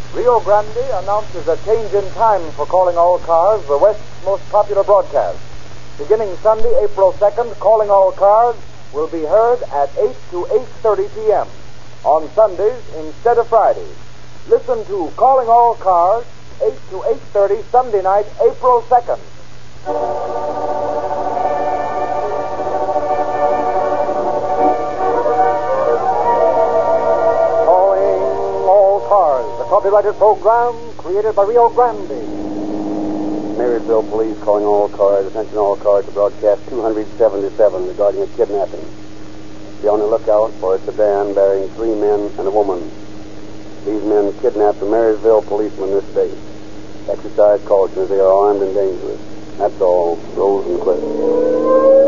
Rio Grande announces a change in time for Calling All Cars, the West's most popular broadcast. Beginning Sunday, April 2nd, Calling All Cars will be heard at 8 to 8:30 p.m. on Sundays instead of Fridays. Listen to Calling All Cars, 8 to 8:30 Sunday night, April 2nd. Copyrighted program created by Rio Grande. Marysville Police calling all cars. Attention all cars to broadcast 277 regarding a kidnapping. Be on the lookout for a sedan bearing 3 men and a woman. These men kidnapped a Marysville policeman this day. Exercise caution as they are armed and dangerous. That's all. Rosenquist.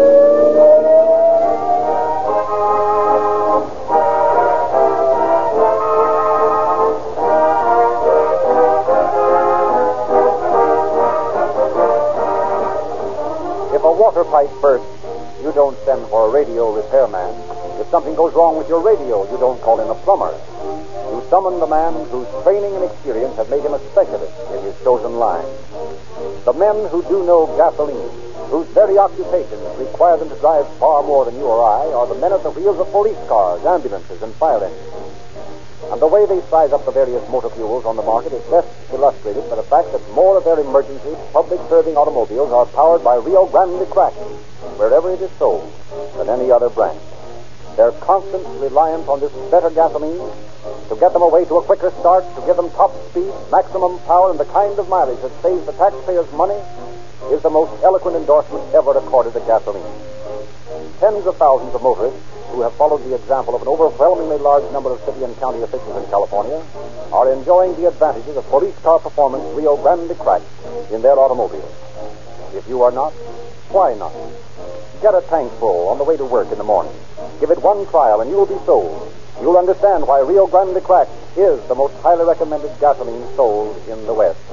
Water pipe bursts, you don't send for a radio repairman. If something goes wrong with your radio, you don't call in a plumber. You summon the man whose training and experience have made him a specialist in his chosen line. The men who do know gasoline, whose very occupations require them to drive far more than you or I, are the men at the wheels of police cars, ambulances, and fire engines. And the way they size up the various motor fuels on the market is best illustrated by the fact that more of their emergency, public-serving automobiles are powered by Rio Grande Crack, wherever it is sold, than any other brand. Their constant reliance on this better gasoline to get them away to a quicker start, to give them top speed, maximum power, and the kind of mileage that saves the taxpayers money is the most eloquent endorsement ever accorded to gasoline. Tens of thousands of motorists who have followed the example of an overwhelmingly large number of city and county officials in California are enjoying the advantages of police car performance Rio Grande Crack in their automobiles. If you are not, why not? Get a tank full on the way to work in the morning. Give it one trial and you will be sold. You'll understand why Rio Grande Crack is the most highly recommended gasoline sold in the West.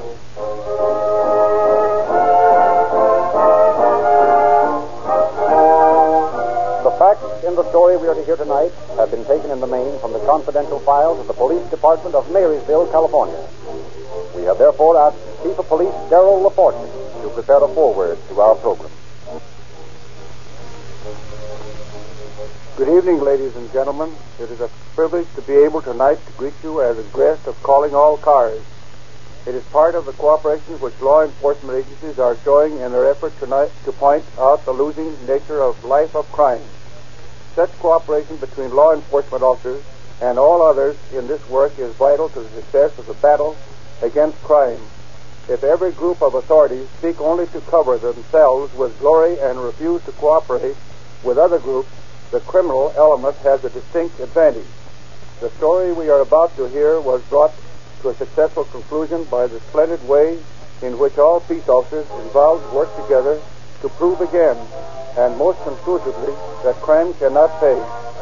The facts in the story we are to hear tonight have been taken in the main from the confidential files of the Police Department of Marysville, California. We have therefore asked Chief of Police Darrell Laporte to prepare a foreword to our program. Good evening, ladies and gentlemen. It is a privilege to be able tonight to greet you as a guest of Calling All Cars. It is part of the cooperation which law enforcement agencies are showing in their effort tonight to point out the losing nature of life of crime. Such cooperation between law enforcement officers and all others in this work is vital to the success of the battle against crime. If every group of authorities seek only to cover themselves with glory and refuse to cooperate with other groups, the criminal element has a distinct advantage. The story we are about to hear was brought to a successful conclusion by the splendid way in which all peace officers involved work together to prove again, and most conclusively, that crime cannot pay.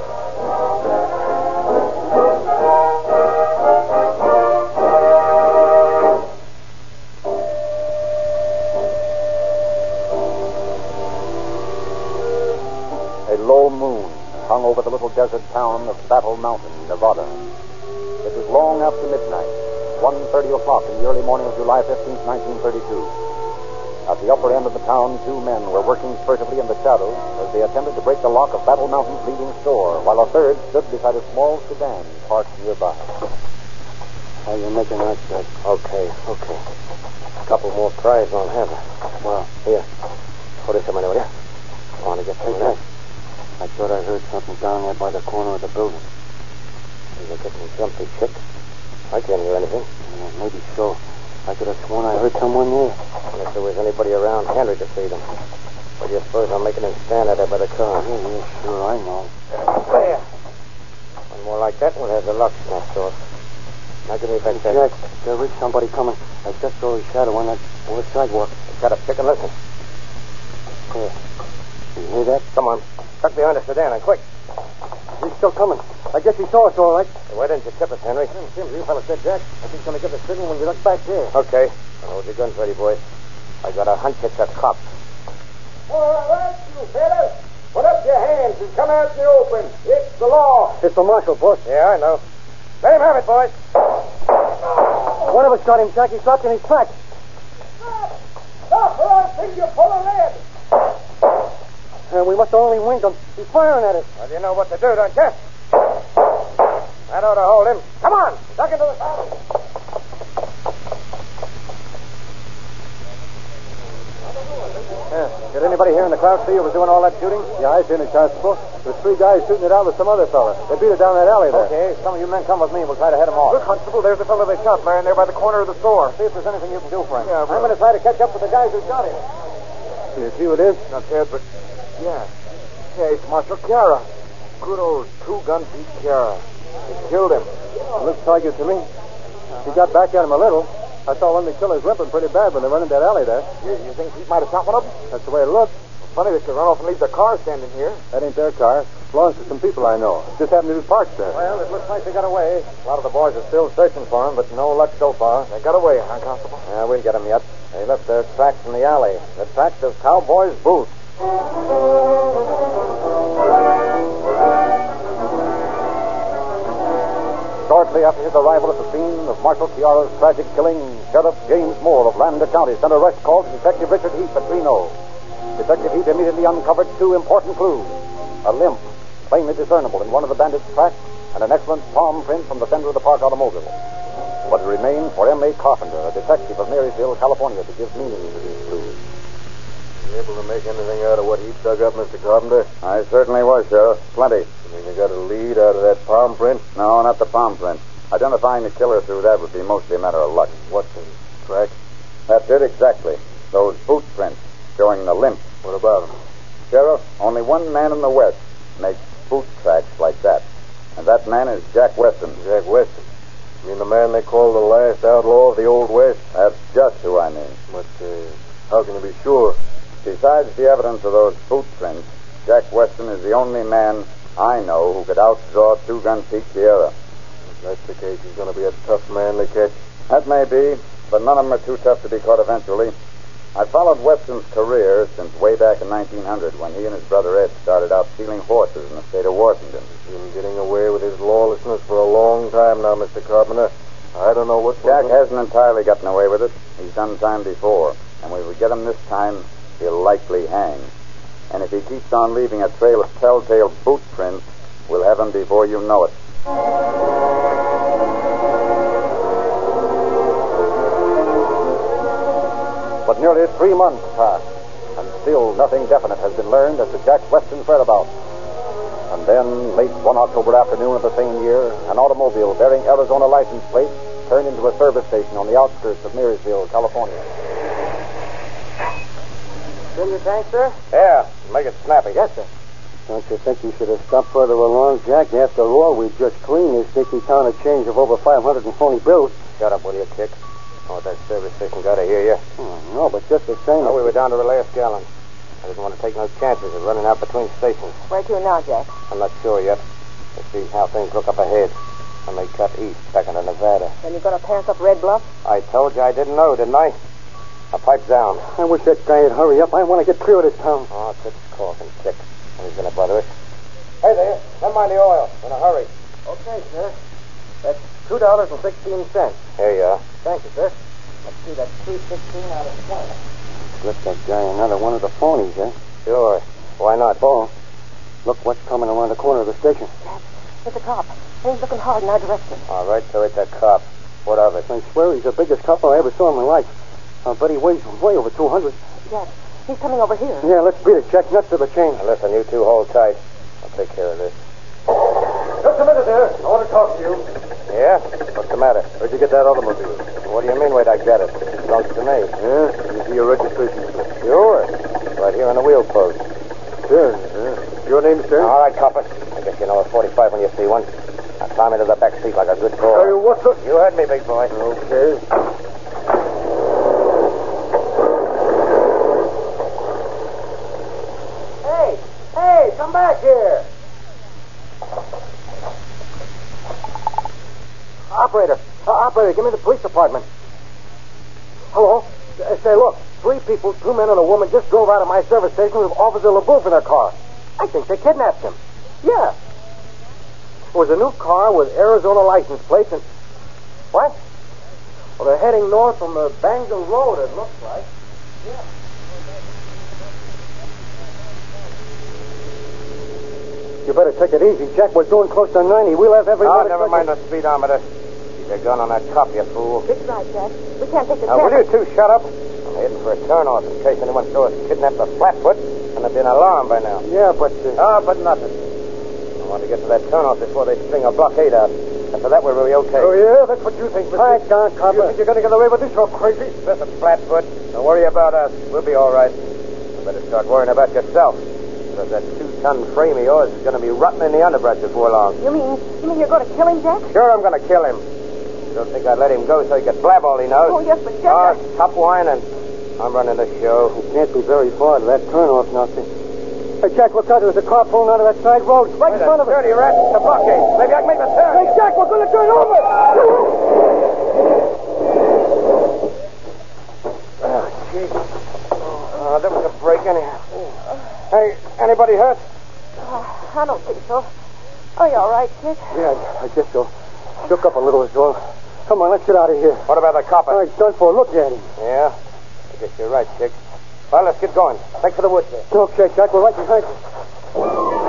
A low moon hung over the little desert town of Battle Mountain, Nevada. It was long after midnight, 1:30 o'clock in the early morning of July 15th, 1932. At the upper end of the town, 2 men were working furtively in the shadows as they attempted to break the lock of Battle Mountain's leading store, while a third stood beside a small sedan parked nearby. How you making that, Jack? Okay. A couple more tries won't have it. Well, Here. Put it somewhere, will you? Want to get some of that? I thought I heard something down there by the corner of the building. You're getting jumpy, chick. I can't hear anything. Maybe so. I could have sworn I heard someone there. Unless there was anybody around Henry to see them. What do you suppose I'm making him stand out there by the car? Yeah, sure, I know. There. One more like that, we'll have the lock snapped off. Now give me back that. Jack, there is somebody coming. I just saw his shadow on the sidewalk. Shut up, chick, and listen. Here. You hear that? Come on. Tuck behind the sedan, and quick. He's still coming. I guess he saw us all right. Why didn't you tip us, Henry? Seems you fellas said, Jack. I think he's going to give the signal when we look back there. Okay. Hold your guns ready, boys. I got a hunch it's a cop. All right, you fellas. Put up your hands and come out in the open. It's the law. It's the marshal, boss. Yeah, I know. Let him have it, boys. Whatever's got him, Jack, he's dropped in his tracks. Stop, or I'll think you're full of lead. We must have only winged him. He's firing at us. Well, you know what to do, don't you? That ought to hold him. Come on, duck into the saddle. Did anybody here in the crowd see who was doing all that shooting? Yeah, I seen it, Constable. There's 3 guys shooting it out with some other fella. They beat it down that alley there. Okay, some of you men come with me. We'll try to head them off. Look, Constable, there's the fellow they shot lying there by the corner of the store. See if there's anything you can do for him. Yeah, I'm going to try to catch up with the guys who shot him. You see who it is? Not yet, but... Yeah. Yeah, it's Marshal Chiara. Good old two-gun Pete Chiara. They killed him. Looks like it to me. He got back at him a little. I saw one of the killers limping pretty bad when they run in that alley there. You think Pete might have shot one of them? That's the way it looked. Funny they could run off and leave their car standing here. That ain't their car. Belongs to some people I know. Just happened to be parked there. Well, it looks like they got away. A lot of the boys are still searching for him, but no luck so far. They got away, huh, Constable? Yeah, we'll get them yet. They left their tracks in the alley. The tracks of cowboys' boots. Shortly after his arrival at the scene of Marshal Chiara's tragic killing, Sheriff James Moore of Lander County sent a rush call to Detective Richard Heath at Reno. Detective Heath immediately uncovered 2 important clues. A limp, plainly discernible in one of the bandits' tracks, and an excellent palm print from the fender of the parked automobile. But it remained for M.A. Carpenter, a detective of Marysville, California, to give meaning to these clues. You able to make anything out of what he dug up, Mr. Carpenter? I certainly was, Sheriff. Plenty. You think you got a lead out of that palm print? No, not the palm print. Identifying the killer through that would be mostly a matter of luck. What's in track? That's it exactly. Those boot prints showing the limp. What about him? Sheriff, only one man in the West makes boot tracks like that. And that man is Jack Weston. Jack Weston. You mean the man they call the last outlaw of the Old West? That's just who I mean. But how can you be sure? Besides the evidence of those boot prints, Jack Weston is the only man I know who could outdraw two-gun Pete Chiara. If that's the case, he's going to be a tough man to catch. That may be, but none of them are too tough to be caught eventually. I followed Weston's career since way back in 1900 when he and his brother Ed started out stealing horses in the state of Washington. He's been getting away with his lawlessness for a long time now, Mr. Carpenter. I don't know what... Jack hasn't entirely gotten away with it. He's done time before. And when we get him this time, he'll likely hang. And if he keeps on leaving a trail of telltale boot prints, we'll have him before you know it. But nearly 3 months passed, and still nothing definite has been learned as to Jack Weston's whereabouts. And then, late one October afternoon of the same year, an automobile bearing Arizona license plates turned into a service station on the outskirts of Marysville, California. Fill your tank, sir? Yeah, make it snappy. Yes, sir. Don't you think you should have stopped further along, Jack? After all, we just cleaned this sneaky town a change of over 500 phony bills. Shut up, will you, Chick? Oh, that service station got to hear you. Oh, no, but just the same... Oh, we were down to the last gallon. I didn't want to take no chances of running out between stations. Where to now, Jack? I'm not sure yet. Let's see how things look up ahead. I may cut east, back into Nevada. Then you're going to pass up Red Bluff? I told you I didn't know, didn't I? Now, pipe down. I wish that guy would hurry up. I want to get clear of this town. Oh, quit coughing, Chick. He's going to bother us. Hey there, never mind the oil. In a hurry. Okay, sir. That's $2.16. Here you are. Thank you, sir. Let's see, that's $3.16 out of 20. Slip that guy another one of the phonies, eh? Sure. Why not? Oh, look what's coming around the corner of the station. Jack, it's a cop. And he's looking hard in our direction. All right, so it's a cop. What of it? I swear he's the biggest cop I ever saw in my life. I bet he weighs way over 200. Jack, he's coming over here. Yeah, let's beat it, Jack. Nuts to the chain. Now, listen, you two hold tight. I'll take care of this. Just a minute there. I want to talk to you. Yeah? What's the matter? Where'd you get that automobile? What do you mean, where'd I get it? It belongs to me. Yeah? Did you see your registration slip? Sure. Right here on the wheel post. Sure, yeah. Your name, sir? All right, copper. I guess you know a 45 when you see one. Now climb into the back seat like a good boy. What's the... You heard me, big boy. Okay. Hey, come back here. Operator, give me the police department. Hello? Say, look, 3 people, 2 men and a woman just drove out of my service station with Officer LaBouffe in their car. I think they kidnapped him. Yeah. It was a new car with Arizona license plates and... What? Well, they're heading north from the Bangle Road, it looks like. You better take it easy, Jack. We're doing close to 90. We'll have everybody... never mind the speedometer. Keep your gun on that cop, you fool. It's right, Jack. We can't take the Now, will chance. you two shut up? I'm heading for a turnoff in case anyone saw us kidnap the Flatfoot, and there'd be an alarm by now. Yeah, but... But nothing. I want to get to that turnoff before they string a blockade out. After that, we're really okay. Oh, yeah? That's what you think, Mr. Quiet down, You copper. think you're going to get away with this? You're crazy. Listen, Flatfoot, don't worry about us. We'll be all right. You better start worrying about yourself. Because that 2-ton frame of yours is going to be rotting in the underbrush before long. You mean you're going to kill him, Jack? Sure, I'm going to kill him. You don't think I'd let him go so he could blab all he knows? Oh, yes, but Jack... Stop whining. I'm running the show. It can't be very far to that turnoff, nothing. Hey, Jack, look out. There's a car pulling out of that side road right in front of us. Dirty rat, the blockade. Maybe I can make the turn. Hey, Jack, we're going to turn over. Oh, there was a break anyhow. Hey, anybody hurt? I don't think so. Are you all right, kid? Yeah, I guess so. Shook up a little as well. Come on, let's get out of here. What about the copper? All right, done for. Look at him. Yeah, I guess you're right, Chick. Well, let's get going. Thanks for the woods there. Okay, Jack, we're right behind you.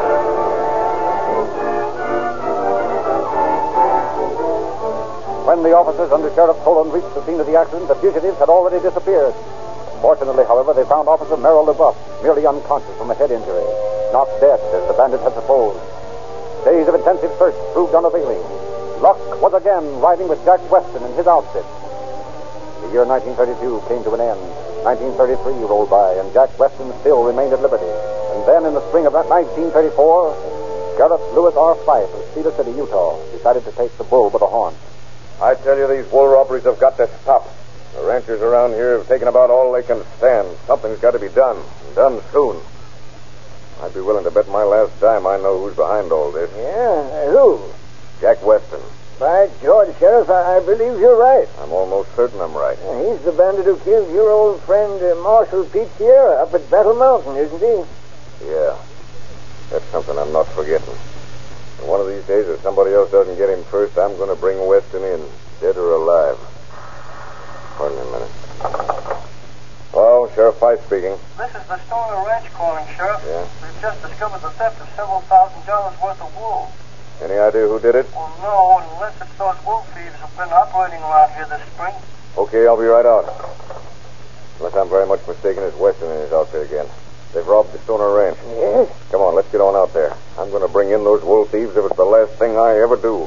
When the officers under Sheriff Tolan reached the scene of the accident, the fugitives had already disappeared. Fortunately, however, they found Officer Merrill LeBuff merely unconscious from a head injury, not dead as the bandits had supposed. Days of intensive search proved unavailing. Luck was again riding with Jack Weston and his outfit. The year 1932 came to an end. 1933 rolled by, and Jack Weston still remained at liberty. And then, in the spring of 1934, Sheriff Lewis R. Fife of Cedar City, Utah, decided to take the bull by the horn. I tell you, these wool robberies have got to stop. The ranchers around here have taken about all they can stand. Something's got to be done, and done soon. I'd be willing to bet my last dime I know who's behind all this. Yeah? Who? Jack Weston. By George, Sheriff, I believe you're right. I'm almost certain I'm right. He's the bandit who killed your old friend, Marshal Pete Sierra, up at Battle Mountain, isn't he? Yeah. That's something I'm not forgetting. And one of these days, if somebody else doesn't get him first, I'm going to bring Weston in, dead or alive. Pardon me a minute. Hello, Sheriff Fife speaking. This is the Stoner Ranch calling, Sheriff. Yeah? We've just discovered the theft of several $1,000s worth of wool. Any idea who did it? Well, no, unless it's those wool thieves who've been operating around here this spring. Okay, I'll be right out. Unless I'm very much mistaken, it's Weston and his outfit again. They've robbed the Stoner Ranch. Yes? Come on, let's get on out there. I'm going to bring in those wool thieves if it's the last thing I ever do.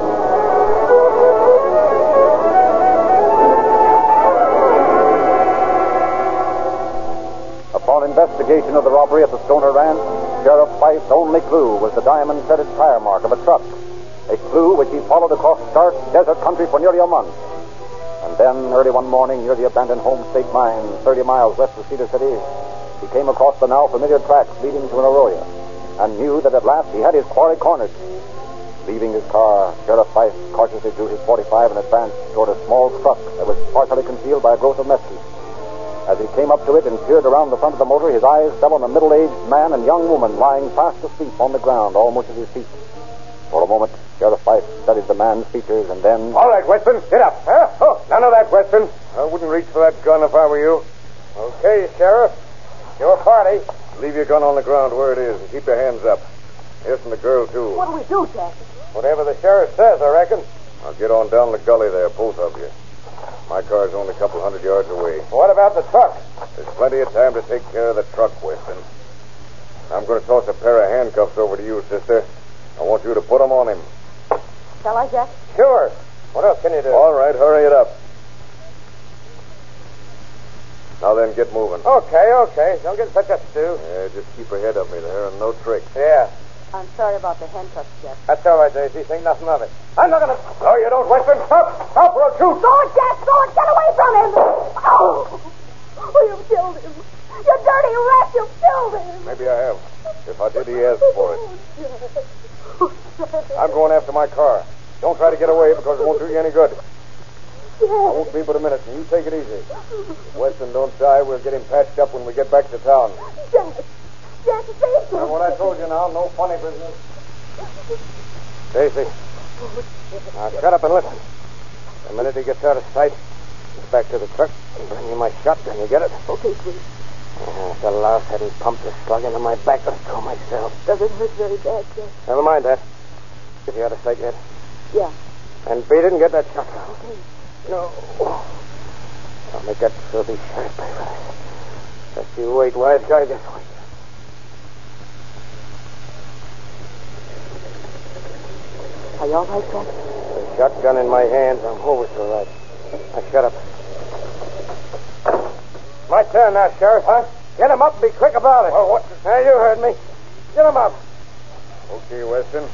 Upon investigation of the robbery at the Stoner Ranch, Sheriff Fife's only clue was the diamond-studded tire mark of a truck, a clue which he followed across stark desert country for nearly a month. And then, early one morning, near the abandoned Homestake Mine, 30 miles west of Cedar City, he came across the now familiar tracks leading to an arroyo, and knew that at last he had his quarry cornered. Leaving his car, Sheriff Fife cautiously drew his .45 and advanced toward a small truck that was partially concealed by a growth of mesquite. As he came up to it and peered around the front of the motor, his eyes fell on a middle-aged man and young woman lying fast asleep on the ground, almost at his feet. For a moment, Sheriff Fife studied the man's features, and then... All right, Weston, get up. Huh? Oh, none of that, Weston. I wouldn't reach for that gun if I were you. Okay, Sheriff. Your party. Leave your gun on the ground where it is and keep your hands up. Yes, and the girl, too. What do we do, Jack? Whatever the sheriff says, I reckon. I'll get on down the gully there, both of you. My car's only a couple hundred yards away. What about the truck? There's plenty of time to take care of the truck, Weston. I'm going to toss a pair of handcuffs over to you, sister. I want you to put them on him. Shall I, Jack? Sure. What else can you do? All right, hurry it up. Now then, get moving. Okay. Don't get such a stew. Yeah, just keep ahead of me there and no tricks. Yeah. I'm sorry about the handcuffs, Jack. That's all right, Daisy. Think nothing of it. I'm not going to... No, you don't, Weston. Stop, or I'll shoot. Go it, Jack! Go it! Get away from him! Oh! You killed him. You dirty rat! You killed him! Maybe I have. If I did, he asked for it. I'm going after my car. Don't try to get away because it won't do you any good. I won't be but a minute, and you take it easy. If Weston don't die, we'll get him patched up when we get back to town. Jack, save me! Now, what I told you now, no funny business. Daisy. Now, shut up and listen. The minute he gets out of sight, Get back to the truck and bring me my shotgun. You get it? Okay, sweet. If the louse hadn't pumped a slug into my back, I'd kill myself. Does it hurt very bad, Jeff? Never mind that. Is he out of sight yet? Yeah. And beat it and get that shotgun. Okay. No. I'll make that filthy sheriff pay for this. Just you wait, wise guy. Just wait. Are you all right, Jeff? The shotgun in my hands. I'm always all right. Now, shut up. My turn now, Sheriff, huh? Get him up and be quick about it. Oh, what? Now, you heard me. Get him up. Okay, Weston.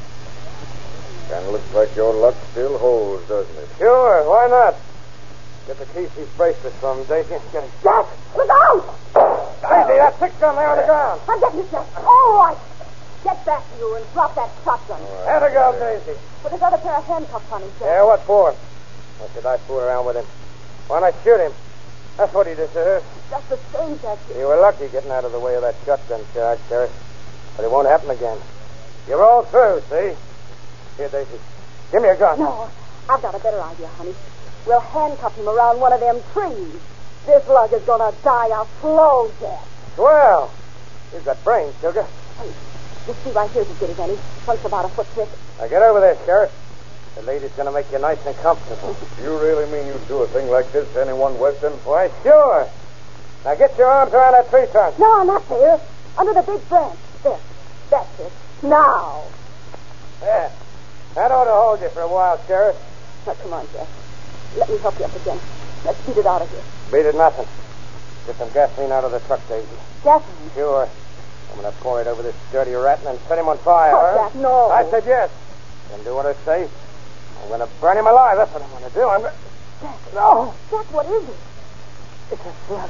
Kind of looks like your luck still holds, doesn't it? Sure, why not? Get the Casey's bracelet from him, Daisy. Get it. Jeff, look out! Daisy, that 6-gun there on the ground. I'm getting you, Jeff. All right. Get back, you, and drop that shotgun. Let her go, Daisy. Put his other pair of handcuffs on him, Jeff. Yeah, what for? Why should I fool around with him? Why not shoot him? That's what he deserves. Just the same, Jeff. You were lucky getting out of the way of that shotgun charge, Sheriff. But it won't happen again. You're all through, see? Here, Daisy. Give me a gun. No, I've got a better idea, honey. We'll handcuff him around one of them trees. This lug is going to die a slow death. Swell. You've got brains, Sugar. Hey, this tree right here's as good as any. Once about a foot thick. Now get over there, Sheriff. The lady's going to make you nice and comfortable. You really mean you'd do a thing like this to anyone, Weston? Why, sure. Now get your arms around that tree trunk. No, not there. Under the big branch. There. That's it. Now. There. That ought to hold you for a while, Sheriff. Now, come on, Jeff. Let me help you up again. Let's beat it out of here. Beat it nothing. Get some gasoline out of the truck, Daisy. Gasoline? Sure. I'm going to pour it over this dirty rat and then set him on fire. Oh, Jack, no. I said yes. Then do what I say. I'm going to burn him alive. That's what I'm going to do. Jack, no. Jack, what is it? It's a slug.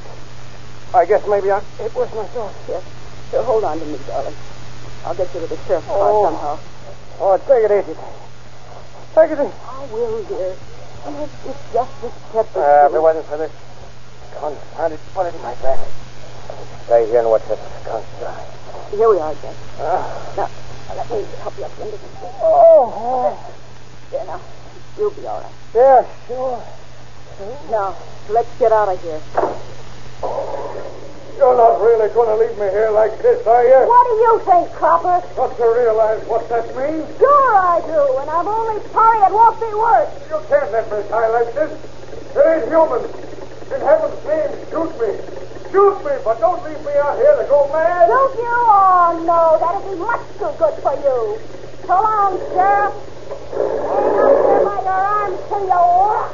I guess maybe it was myself. Yes. Here, hold on to me, darling. I'll get you to the sheriff's car somehow. Oh, take it easy. Take it easy. I will, dear. It's just this pepper. If it wasn't for this confounded bullet in my back. Stay here and watch that skunk die. Here we are, Jack. Now, let me help you up into the tree. Oh. There, now. You'll be all right. Yeah, sure. Now, let's get out of here. You're not really going to leave me here like this, are you? What do you think, Copper? Got to realize what that means. Sure I do, and I'm only sorry it won't be worse. You can't let me die like this. It ain't human. In heaven's name, shoot me. Shoot me, but don't leave me out here to go mad. Shoot you? Oh, no, that'd be much too good for you. So long, Sheriff. Hang on here by your arms till you rock.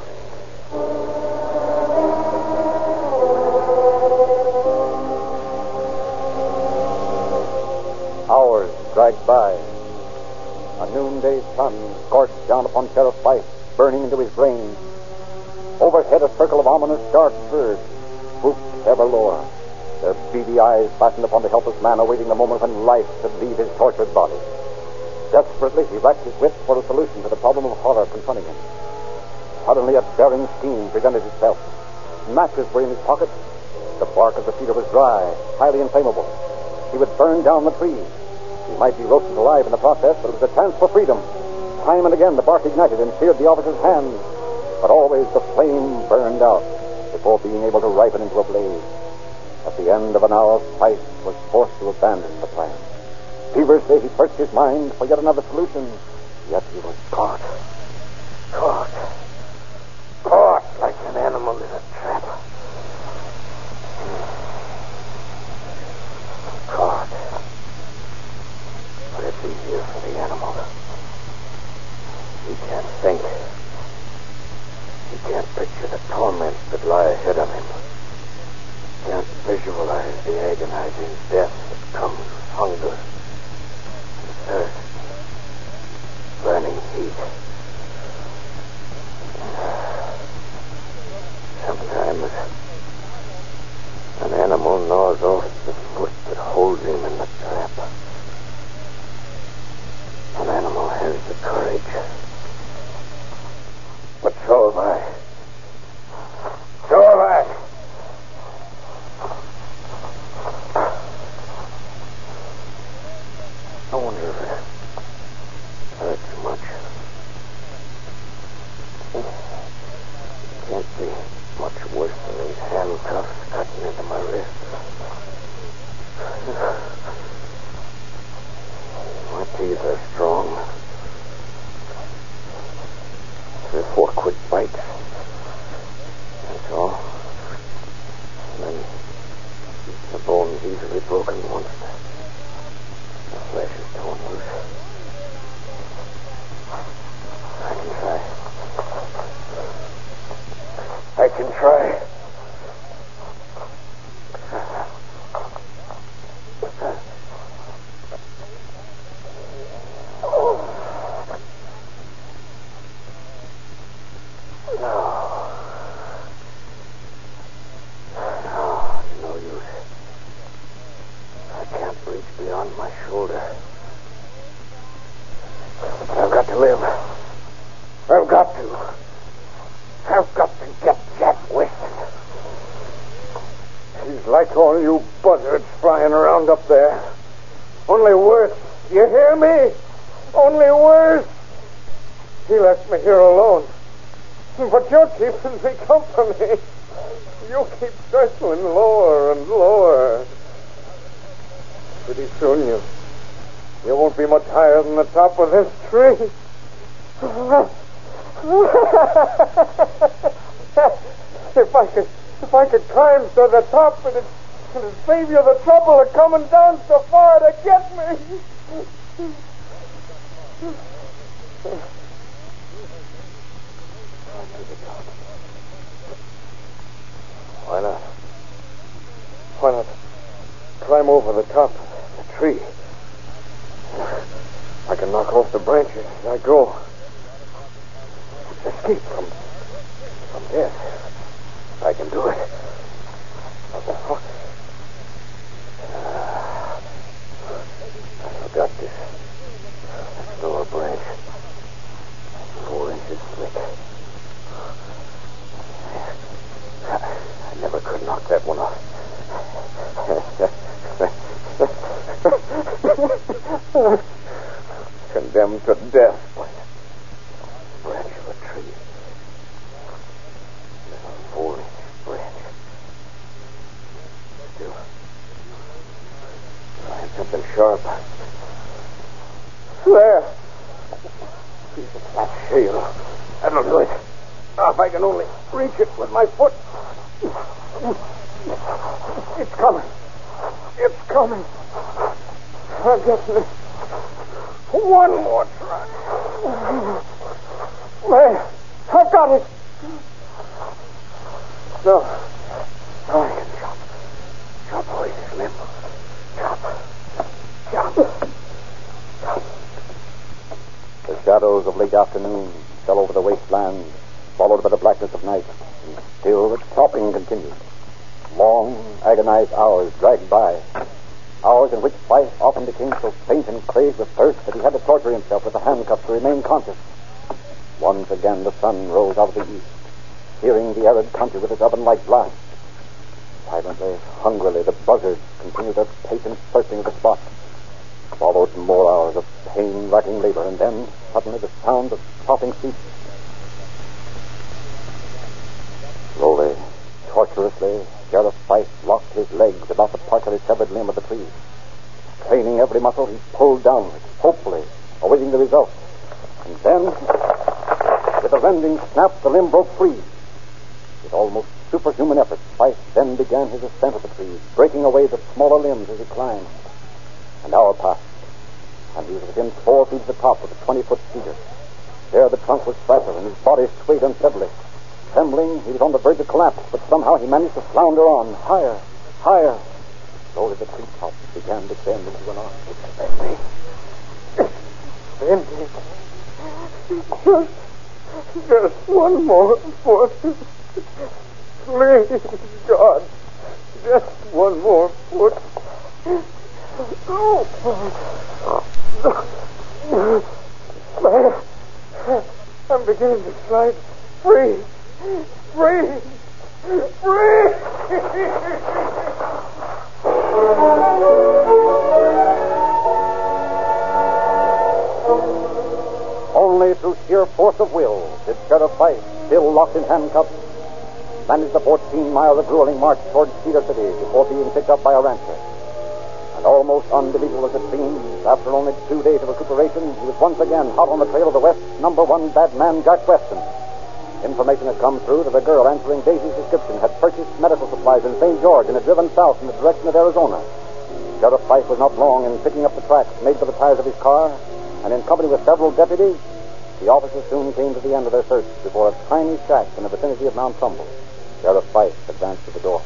Hours dragged by. A noonday sun scorched down upon Sheriff Fife, burning into his brain. Overhead, a circle of ominous dark birds swooped ever lower, their beady eyes fastened upon the helpless man awaiting the moment when life should leave his tortured body. Desperately, he racked his wits for a solution to the problem of horror confronting him. Suddenly, a daring scheme presented itself. Matches were in his pocket. The bark of the cedar was dry, highly inflammable. He would burn down the tree. He might be roasted alive in the process, but it was a chance for freedom. Time and again, the bark ignited and seared the officer's hands. But always the flame burned out before being able to ripen into a blaze. At the end of an hour, Fife was forced to abandon the plan. Feverishly, he searched his mind for yet another solution. Yet he was caught. Caught like an animal in a trap. Caught. But it's easier for the animal. He can't think. He can't picture the torments that lie ahead of him. Can't visualize the agonizing death that comes with hunger and thirst, burning heat. Sometimes an animal gnaws off the foot that holds him in the trap. An animal has the courage. But so have I. So have I. I wonder if it hurts much. cuffs cutting into my wrist. My teeth are strong. 3 or 4 quick bites. That's all. And then the bone's easily broken once the flesh is torn loose. I can try. I can try. Like all you buzzards flying around up there. Only worse. You hear me? Only worse. He left me here alone. But you're keeping me company. You keep circling lower and lower. Pretty soon you won't be much higher than the top of this tree. If I could climb to the top, it'd save you the trouble of coming down so far to get me. Why not? Why not climb over the top of the tree? I can knock off the branches as I go. Escape from death. I can do it. I forgot this lower branch. 4 inches thick. I never could knock that one off. Condemned to death. Branch of a tree. 4-inch branch. Still, find something sharp. There. Piece of flat shale. That'll do it. Now, if I can only reach it with my foot. It's coming. It's coming. I'll get this. One more try. There. I've got it. No. I can chop away this limb. Chop. The shadows of late afternoon fell over the wasteland, followed by the blackness of night, and still the chopping continued. Long, agonized hours dragged by. Hours in which Fife often became so faint and crazed with thirst that he had to torture himself with the handcuffs to remain conscious. Once again the sun rose out of the east, searing the arid country with its oven-like blast. Silently, hungrily, the buzzards continued their patient searching of the spot. Followed more hours of pain-racking labor, and then, suddenly, the sound of chopping ceased. Slowly, tortuously, Sheriff Fife locked his legs about the partially severed limb of the tree. Straining every muscle, he pulled downward, hopefully, awaiting the result. And then, with a rending snap, the limb broke free. With almost superhuman effort, Fife then began his ascent of the tree, breaking away the smaller limbs as he climbed. An hour passed, and he was within 4 feet of the top of the 20-foot cedar. There the trunk was fragile, and his body swayed unsteadily. Trembling, he was on the verge of collapse, but somehow he managed to flounder on, higher, higher. Slowly the treetops began to bend into an arc. Bending. Just one more foot. Please, God. Just one more foot. I'm beginning to slide free. Free! Free! Only through sheer force of will did Sheriff Fife, still locked in handcuffs, managed the 14 miles of grueling march towards Cedar City before being picked up by a rancher. And almost unbelievable as it seems, after only 2 days of recuperation, he was once again hot on the trail of the West's #1 bad man, Jack Weston. Information had come through that a girl answering Daisy's description had purchased medical supplies in St. George and had driven south in the direction of Arizona. Sheriff Fife was not long in picking up the tracks made by the tires of his car, and in company with several deputies, the officers soon came to the end of their search before a tiny shack in the vicinity of Mount Trumbull. Sheriff Fife advanced to the door.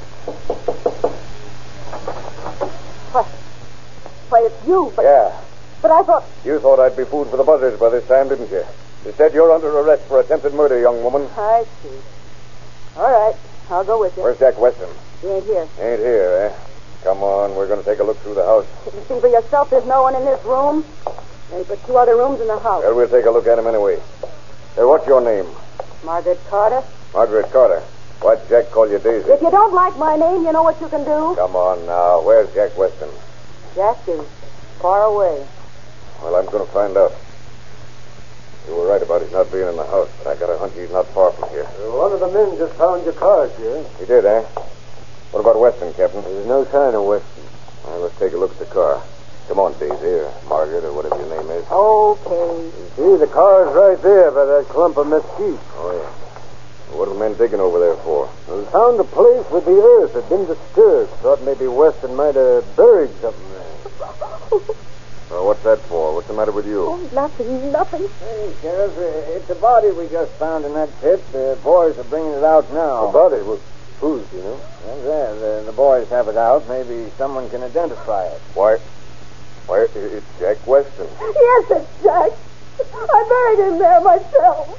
Why, it's you, but... Yeah. But I thought... You thought I'd be food for the buzzards by this time, didn't you? Instead, you're under arrest for attempted murder, young woman. I see. All right, I'll go with you. Where's Jack Weston? He ain't here. Ain't here, eh? Come on, we're going to take a look through the house. You can see for yourself there's no one in this room. There's but 2 other rooms in the house. Well, we'll take a look at him anyway. Hey, what's your name? Margaret Carter. Margaret Carter. Why'd Jack call you Daisy? If you don't like my name, you know what you can do. Come on now. Where's Jack Weston? Jack is far away. Well, I'm going to find out. You were right about his not being in the house, but I got a hunch he's not far from here. One of the men just found your car, Sheriff. He did, eh? What about Weston, Captain? There's no sign of Weston. Well, let's take a look at the car. Come on, Daisy, or Margaret, or whatever your name is. Okay. See, the car's right there by that clump of mesquite. Oh, yeah. Well, what are the men digging over there for? We found a place where the earth had been disturbed. Thought maybe Weston might have buried something there. Well, what's that for? What's the matter with you? Oh, nothing. Hey, Sheriff, it's a body we just found in that pit. The boys are bringing it out now. A body? Whose, you know? Well, there. The boys have it out. Maybe someone can identify it. Why, it's Jack Weston. Yes, it's Jack. I buried him there myself.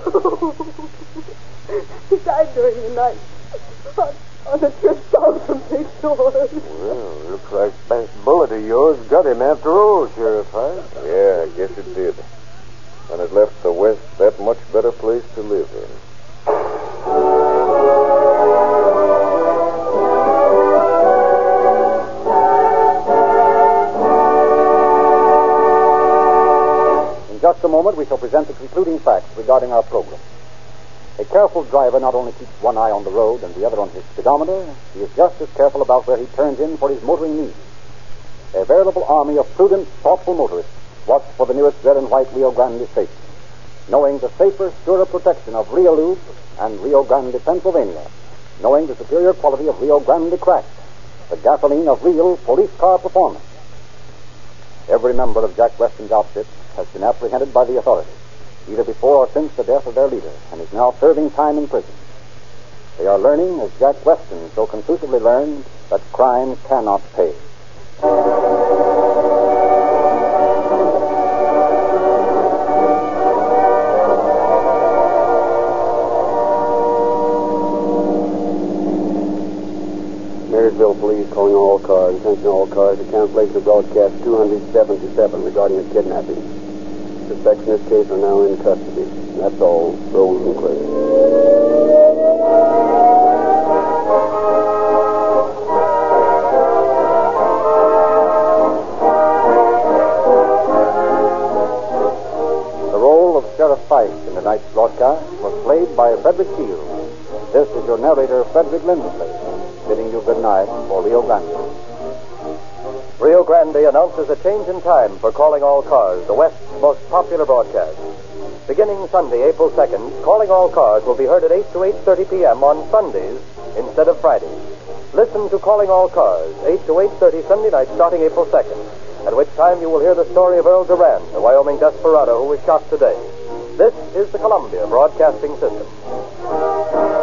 He died during the night on the trip south from St. George. Well, looks like that bullet of yours got him after all, Sheriff, huh? Yeah, I guess it did. And it left the West that much better place to live in. In just a moment, we shall present the concluding facts regarding our program. A careful driver not only keeps one eye on the road and the other on his speedometer, he is just as careful about where he turns in for his motoring needs. A veritable army of prudent, thoughtful motorists watch for the newest red and white Rio Grande station, knowing the safer, surer protection of Rio Lube and Rio Grande, Pennsylvania, knowing the superior quality of Rio Grande Cracked, the gasoline of real police car performance. Every member of Jack Weston's outfit has been apprehended by the authorities, either before or since the death of their leader, and is now serving time in prison. They are learning, as Jack Weston so conclusively learned, that crime cannot pay. Marysville Police calling all cars. Attention all cars. The cancellation of broadcast 277 regarding a kidnapping. Suspects in this case are now in custody. That's all. Rolls and clear. The role of Sheriff Fife in tonight's broadcast was played by Frederick Shields. This is your narrator, Frederick Lindsley, bidding you good night for Rio Grande. Rio Grande announces a change in time for Calling All Cars, the West's most popular broadcast. Beginning Sunday, April 2nd, Calling All Cars will be heard at 8 to 8:30 p.m. on Sundays instead of Fridays. Listen to Calling All Cars, 8 to 8:30 Sunday night starting April 2nd, at which time you will hear the story of Earl Duran, the Wyoming desperado who was shot today. This is the Columbia Broadcasting System.